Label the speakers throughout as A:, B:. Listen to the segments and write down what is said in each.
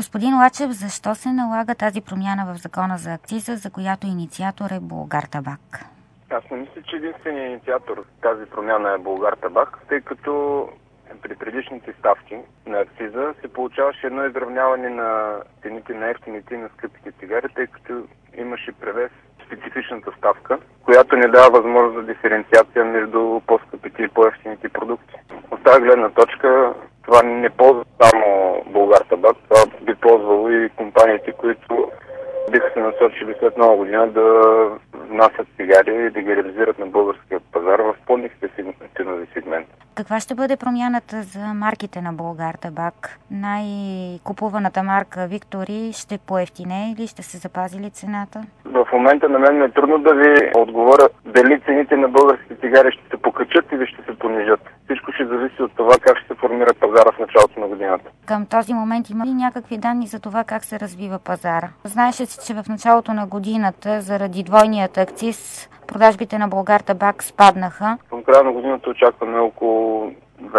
A: Господин Лачев, защо се налага тази промяна в закона за акциза, за която инициатор е Булгартабак?
B: Аз не мисля, че единственият инициатор тази промяна е Булгартабак, тъй като при предишните ставки на акциза се получаваше едно изравняване на цените на ефтините и на скъпите цигари, тъй като имаше превес специфичната ставка, която не дава възможност за диференциация между по-скъпите и по-ефтините продукти. От тази гледна точка това не ползва само Булгартабак, това би ползвало и компаниите, които биха се насочили след нова година да внасят цигари и да ги реализират на българския пазар в по-ниските ценови сегменти.
A: Каква ще бъде промяната за марките на Булгартабак? Най-купуваната марка Виктори ще поевтине или ще се запази ли цената?
B: В момента на мен е трудно да ви отговоря дали цените на българските цигари ще се покачат или ще се понижат. Всичко ще зависи от това как ще се формира пазара в началото на годината.
A: Към този момент има ли някакви данни за това как се развива пазара? Знаеше се, че в началото на годината заради двойният акциз продажбите на Булгартабак спаднаха.
B: Към края на годината очакваме около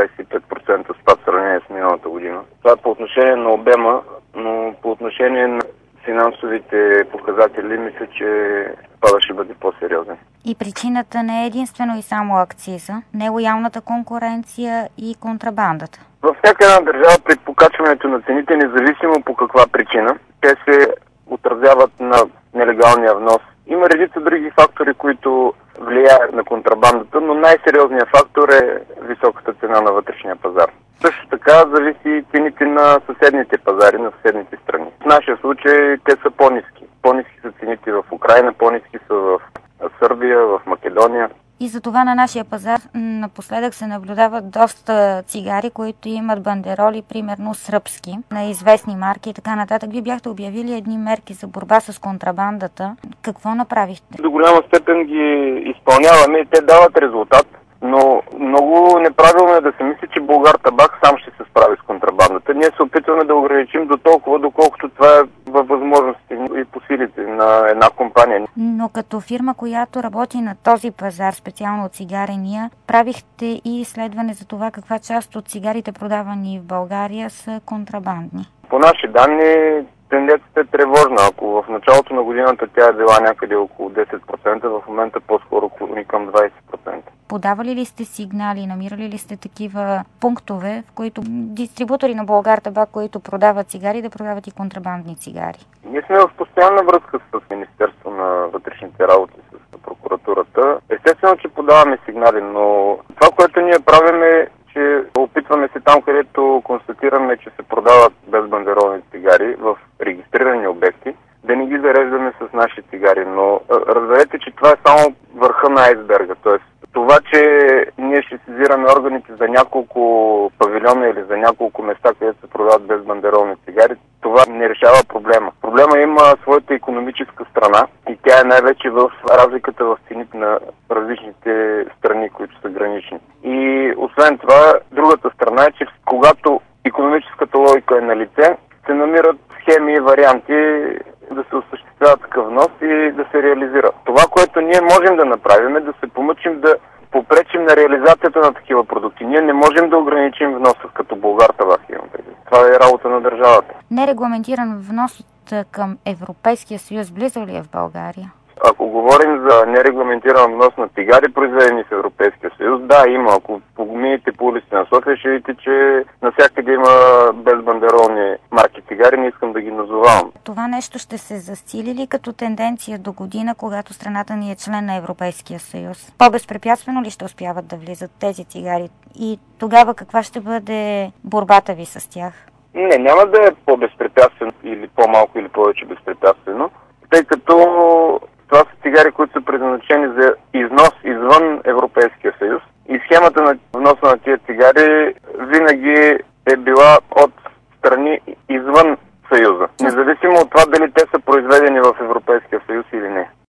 B: 25% спад в сравнение с миналата година. Това е по отношение на обема, но по отношение на финансовите показатели мисля, че спадът ще бъде по-сериозен.
A: И причината не е единствено и само акциза, нелоялната конкуренция и контрабандата.
B: Във всяка една държава при покачването на цените, независимо по каква причина, те се отразяват на нелегалния внос. Има редица други фактори, които влияят на контрабандата, но най-сериозният фактор е високата цена на вътрешния пазар. Също така зависи и цените на съседните пазари, на съседните страни. В нашия случай те са по-ниски. По-ниски са цените в Украйна, по-ниски са в Сърбия, в Македония.
A: И за това на нашия пазар напоследък се наблюдават доста цигари, които имат бандероли, примерно сръбски, на известни марки и така нататък. Вие бяхте обявили едни мерки за борба с контрабандата. Какво направихте?
B: До голяма степен ги изпълняваме и те дават резултат, но много неправилно е да се мисли, че Булгартабак сам ще се справи с контрабандата. Ние се опитваме да ограничим до толкова, доколкото това е във възможности и по силите на една компания.
A: Но като фирма, която работи на този пазар, специално от цигарения, правихте и изследване за това каква част от цигарите, продавани в България, са контрабандни.
B: По наши данни тенденцията е тревожна. Ако в началото на годината тя е била някъде около 10%, в момента по-скоро клони към 20%.
A: Подавали ли сте сигнали, намирали ли сте такива пунктове, в които дистрибутори на Булгартабак, които продават цигари, да продават и контрабандни цигари?
B: Ние сме в постоянна връзка с Министерство на вътрешните работи, с прокуратурата. Естествено, че подаваме сигнали, но това, което ние правим е, че опитваме се там, където констатираме, че се продават безбандеролни цигари в регистрирани обекти, да не ги зареждаме с наши цигари. Но разберете, че това е само върха на айсберга. Тоест, това, че ние ще сезираме органите за няколко павилиона или за няколко места, където се продават безбандеролни цигари, това не решава проблема. Проблема има своята икономическа страна и тя е най-вече в разликата в цените на различните страни, които са гранични. И освен това, другата страна е, че когато икономическата логика е на лице, се намират схеми и варианти да се осъществява такъв внос и да се реализира. Това, което ние можем да направим, е да се помъчим да попречим на реализацията на такива продукти. Ние не можем да ограничим вноса като Булгартабак. Това е работа на държавата.
A: Нерегламентиран внос към Европейския съюз близо ли е в България?
B: Ако говорим за нерегламентиран внос на цигари, произведени в Европейския съюз, да, има. Ако помините по улиците на София, ще видите, че навсякъде има безбандеролни марки цигари, не искам да ги назовавам.
A: Това нещо ще се засили ли като тенденция до година, когато страната ни е член на Европейския съюз? По-безпрепятствено ли ще успяват да влизат тези цигари? И тогава каква ще бъде борбата ви с тях?
B: Не, няма да е по-безпрепятствено или по-малко или повече безпрепятствено, тъй като това са цигари, които са предназначени за износ извън Европейския съюз. И схемата на вноса на тия цигари винаги е била от страни извън Съюза. Независимо от това дали те са произведени в Европейския съюз или не.